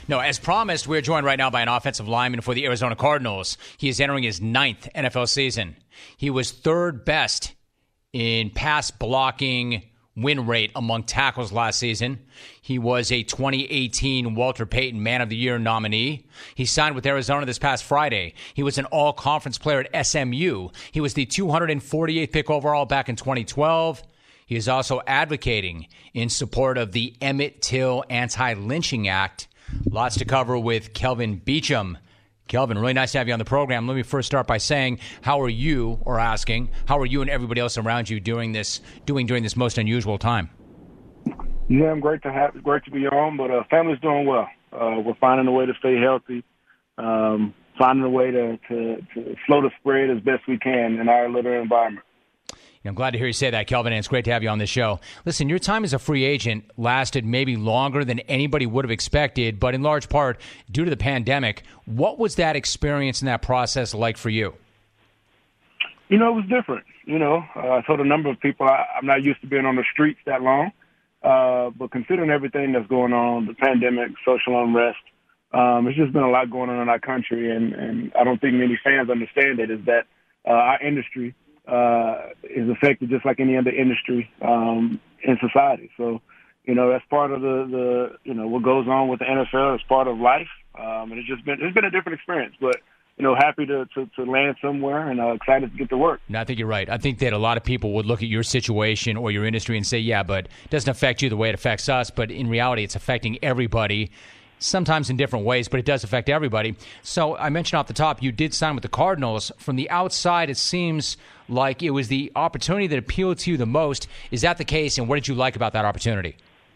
No, as promised, we're joined right now by an offensive lineman for the Arizona Cardinals. He is entering his 9th NFL season. He was third best in pass blocking win rate among tackles last season. He was a 2018 Walter Payton Man of the Year nominee. He signed with Arizona this past Friday. He was an all-conference player at SMU. He was the 248th pick overall back in 2012. He is also advocating in support of the Emmett Till Anti-Lynching Act. Lots to cover with Kelvin Beachum. Kelvin, really nice to have you on the program. Let me first start by saying, how are you, or asking, how are you and everybody else around you doing during this most unusual time? Yeah, I'm great to be on, but family's doing well. We're finding a way to stay healthy, finding a way to slow the spread as best we can in our little environment. I'm glad to hear you say that, Kelvin, and it's great to have you on the show. Listen, your time as a free agent lasted maybe longer than anybody would have expected, but in large part due to the pandemic. What was that experience and that process like for you? It was different. I told a number of people I'm not used to being on the streets that long, but considering everything that's going on, the pandemic, social unrest, it's just been a lot going on in our country, and I don't think many fans understand it, is that our industry is affected just like any other industry in society. So, that's part of the what goes on with the NFL. It's part of life, and it's been a different experience. But happy to land somewhere and excited to get to work. No, I think you're right. I think that a lot of people would look at your situation or your industry and say, yeah, but it doesn't affect you the way it affects us. But in reality, it's affecting everybody. Sometimes in different ways, but it does affect everybody. So I mentioned off the top, you did sign with the Cardinals. From the outside, it seems like it was the opportunity that appealed to you the most. Is that the case, and what did you like about that opportunity?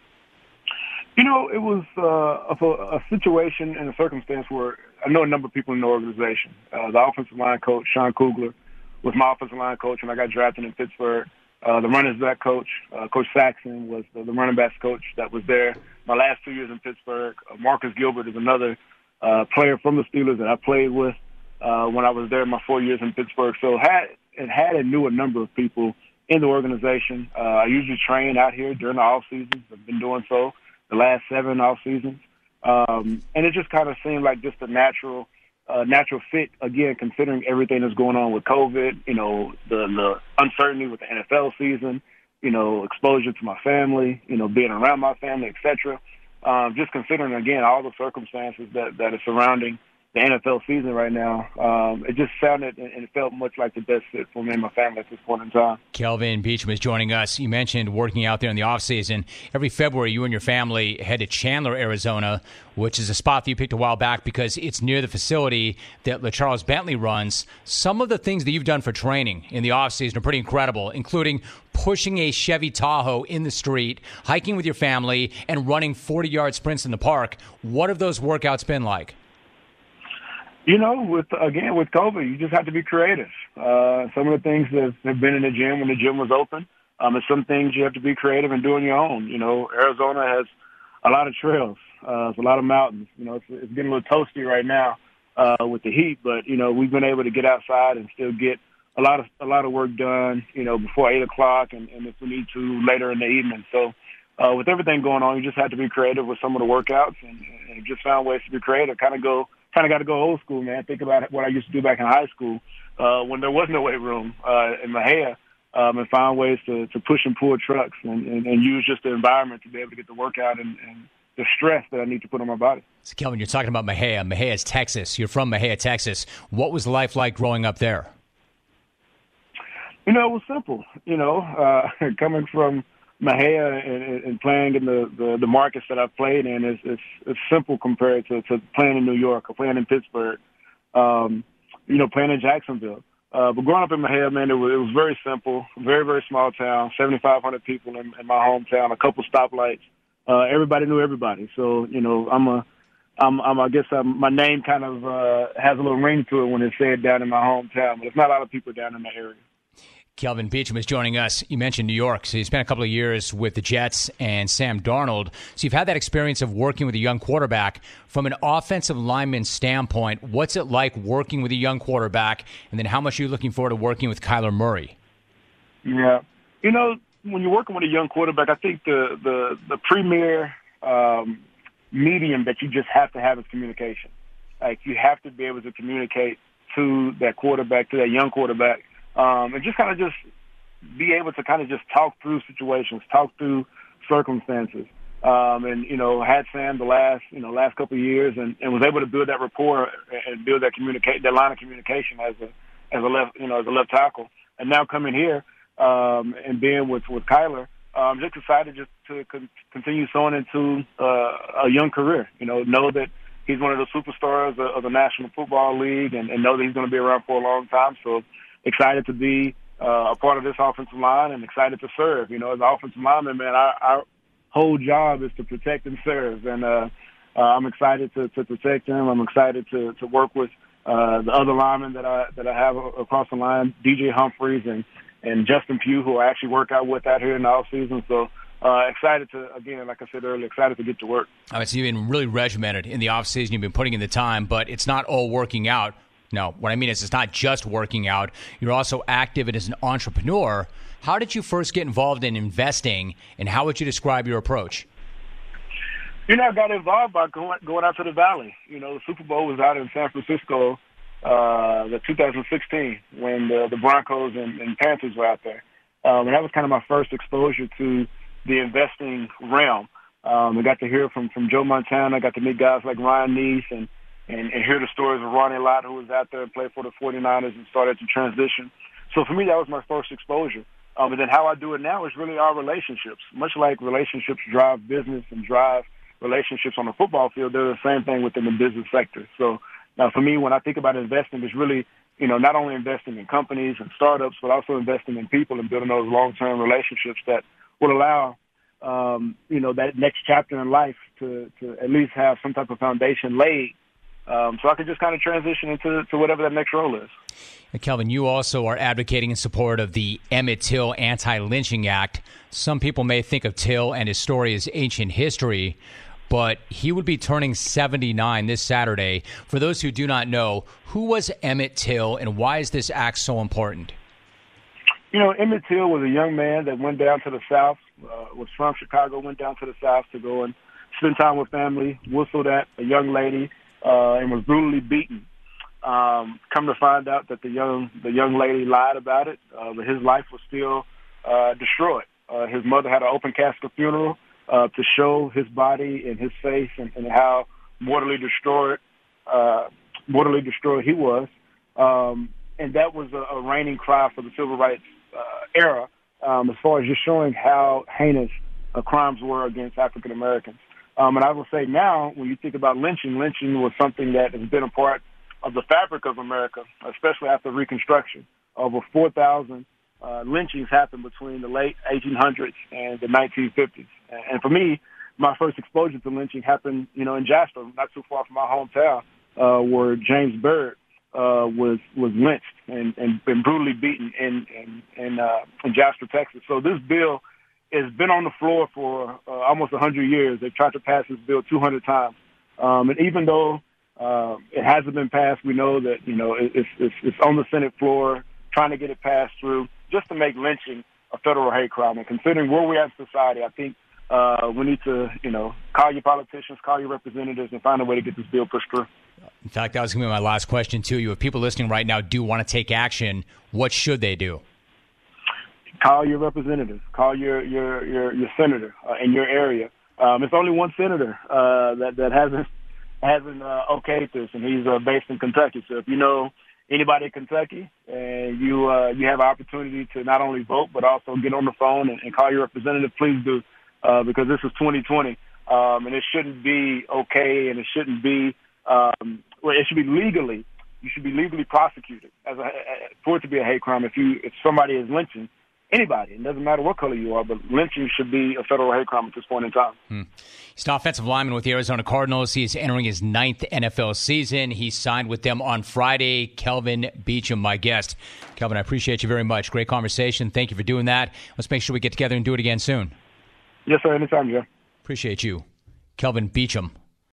It was a situation and a circumstance where I know a number of people in the organization. The offensive line coach, Sean Kugler, was my offensive line coach when I got drafted in Pittsburgh. The running back coach, Coach Saxon, was the running backs coach that was there my last 2 years in Pittsburgh. Marcus Gilbert is another player from the Steelers that I played with when I was there my 4 years in Pittsburgh. So had and knew a number of people in the organization. I usually train out here during the off seasons. I've been doing so the last 7 off seasons, and it just kind of seemed like just a natural fit, again, considering everything that's going on with COVID, the uncertainty with the NFL season, exposure to my family, being around my family, et cetera. Just considering, again, all the circumstances that are surrounding the NFL season right now, it just sounded and it felt much like the best fit for me and my family at this point in time. Kelvin Beachum is joining us. You mentioned working out there in the offseason. Every February, you and your family head to Chandler, Arizona, which is a spot that you picked a while back because it's near the facility that LaCharles Bentley runs. Some of the things that you've done for training in the offseason are pretty incredible, including pushing a Chevy Tahoe in the street, hiking with your family, and running 40-yard sprints in the park. What have those workouts been like? With COVID, you just have to be creative. Some of the things that have been in the gym when the gym was open, and some things you have to be creative and do on your own. Arizona has a lot of trails, it's a lot of mountains. It's getting a little toasty right now with the heat, but we've been able to get outside and still get a lot of work done. Before 8 o'clock, and if we need to later in the evening. So with everything going on, you just have to be creative with some of the workouts, and just found ways to be creative. Kind of got to go old school, man. Think about what I used to do back in high school when there was no weight room in Mexia, and find ways to push and pull trucks and use just the environment to be able to get the workout and the stress that I need to put on my body. So, Kelvin, you're talking about Mexia. Mexia is Texas. You're from Mexia, Texas. What was life like growing up there? It was simple. Coming from Mexia and playing in the markets that I've played in is simple compared to playing in New York or playing in Pittsburgh, playing in Jacksonville. But growing up in Mexia, man, it was very simple, very, very small town, 7,500 people in my hometown, a couple stoplights. Everybody knew everybody. So, I guess my name kind of has a little ring to it when it's said down in my hometown, but there's not a lot of people down in that area. Kelvin Beachum is joining us. You mentioned New York, so you spent a couple of years with the Jets and Sam Darnold. So you've had that experience of working with a young quarterback. From an offensive lineman standpoint, what's it like working with a young quarterback, and then how much are you looking forward to working with Kyler Murray? Yeah. When you're working with a young quarterback, I think the premier medium that you just have to have is communication. Like, you have to be able to communicate to that quarterback, to that young quarterback, and just kind of just be able to kind of just talk through situations, talk through circumstances. And, you know, had Sam the last couple of years and was able to build that rapport and build that line of communication as a left tackle. And now coming here, and being with Kyler, I'm just excited just to continue sowing into a young career. You know that he's one of the superstars of the National Football League, and know that he's going to be around for a long time. So excited to be a part of this offensive line and excited to serve. You know, as an offensive lineman, man, our whole job is to protect and serve. And I'm excited to protect him. I'm excited to work with the other linemen that I have across the line, DJ Humphreys and Justin Pugh, who I actually work out with out here in the off season. So excited to, again, like I said earlier, excited to get to work. All right, so you've been really regimented in the off season. You've been putting in the time, but it's not all working out. No, what I mean is it's not just working out. You're also active and as an entrepreneur. How did you first get involved in investing, and how would you describe your approach? You know, I got involved by going out to the Valley. You know, the Super Bowl was out in San Francisco, the 2016, when the Broncos and Panthers were out there. And that was kind of my first exposure to the investing realm. I got to hear from Joe Montana. I got to meet guys like Ryan Neese and hear the stories of Ronnie Lott, who was out there and played for the 49ers and started to transition. So for me, that was my first exposure. And then how I do it now is really our relationships. Much like relationships drive business and drive relationships on the football field, they're the same thing within the business sector. So now for me, when I think about investing, it's really, you know, not only investing in companies and startups, but also investing in people and building those long-term relationships that will allow, you know, that next chapter in life to at least have some type of foundation laid. So I can just kind of transition into whatever that next role is. And Kelvin, you also are advocating in support of the Emmett Till Anti-Lynching Act. Some people may think of Till and his story as ancient history, but he would be turning 79 this Saturday. For those who do not know, who was Emmett Till and why is this act so important? You know, Emmett Till was a young man that went down to the South, was from Chicago, went down to the South to go and spend time with family, whistled at a young lady, and was brutally beaten. Come to find out that the young lady lied about it, but his life was still destroyed. His mother had an open casket funeral to show his body and his face and how mortally destroyed he was. And that was a reigning cry for the civil rights era, as far as just showing how heinous crimes were against African Americans. And I will say now, when you think about lynching was something that has been a part of the fabric of America, especially after Reconstruction. Over 4,000 lynchings happened between the late 1800s and the 1950s. And for me, my first exposure to lynching happened, you know, in Jasper, not too far from my hometown, where James Byrd was lynched and brutally beaten in Jasper, Texas. So this bill has been on the floor for almost 100 years. They've tried to pass this bill 200 times. And even though it hasn't been passed, we know that, you know, it's on the Senate floor trying to get it passed through just to make lynching a federal hate crime. And considering where we are in society, I think we need to, you know, call your politicians, call your representatives, and find a way to get this bill pushed through. In fact, that was going to be my last question to you. If people listening right now do want to take action, what should they do? Call your representatives. Call your senator in your area. It's only one senator that hasn't okayed this, and he's based in Kentucky. So if you know anybody in Kentucky and you have an opportunity to not only vote but also get on the phone and call your representative, please do, because this is 2020, and it shouldn't be okay, and it shouldn't be it should be legally. You should be legally prosecuted for it to be a hate crime if somebody is lynching anybody. It doesn't matter what color you are, but lynching should be a federal hate crime at this point in time. He's an offensive lineman with the Arizona Cardinals. He is entering his 9th NFL season. He signed with them on Friday. Kelvin Beachum, my guest. Kelvin, I appreciate you very much. Great conversation. Thank you for doing that. Let's make sure we get together and do it again soon. Yes, sir. Anytime, Jeff. Appreciate you. Kelvin Beachum.